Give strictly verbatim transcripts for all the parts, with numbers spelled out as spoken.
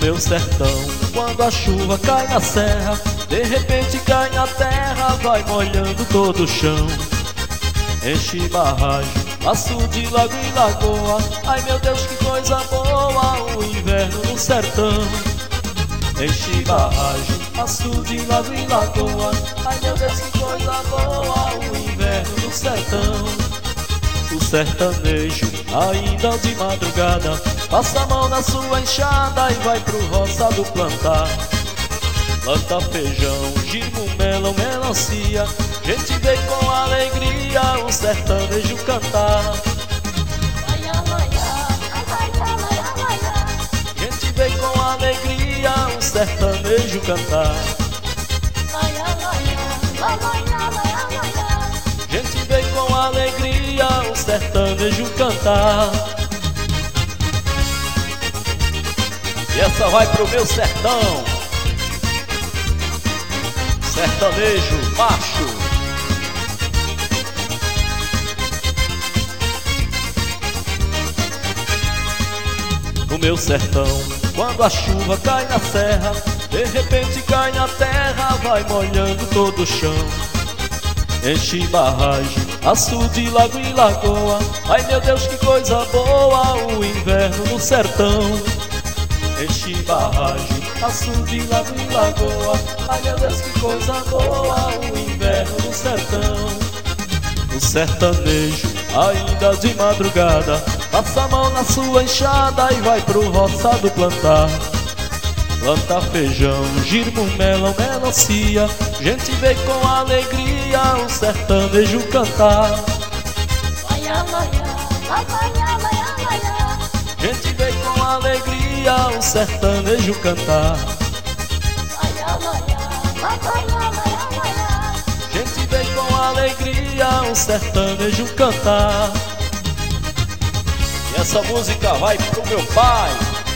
meu sertão, quando a chuva cai na serra, de repente cai na terra, vai molhando todo o chão. Enche barragem, açude, lago e lagoa. Ai meu Deus, que coisa boa, o inverno no sertão. Enche barragem, açude, lago e lagoa. Ai meu Deus, que coisa boa, o inverno no sertão. O sertanejo, ainda de madrugada, passa a mão na sua enxada e vai pro roçado plantar. Planta feijão, gimo, melão, melancia, gente vê com alegria o sertanejo cantar. Gente vê com alegria o sertanejo cantar. Gente vê com alegria o sertanejo cantar. E essa vai pro meu sertão, sertanejo macho. No meu sertão, quando a chuva cai na serra, de repente cai na terra, vai molhando todo o chão. Enche barragem, açude, lago e lagoa. Ai meu Deus, que coisa boa, o inverno no sertão. Enche barragem, açude, lago e lagoa. Ai meu Deus, que coisa boa, o inverno no sertão. O sertanejo, ainda de madrugada, passa a mão na sua enxada e vai pro roçado plantar. Planta feijão, gimo, melão, melancia, gente vê com alegria o sertanejo cantar. Gente vê com alegria o sertanejo cantar. Gente vê com alegria o sertanejo cantar. E essa música vai pro meu pai,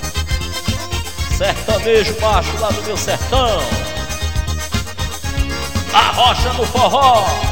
sertanejo macho lá do meu sertão, a rocha no forró.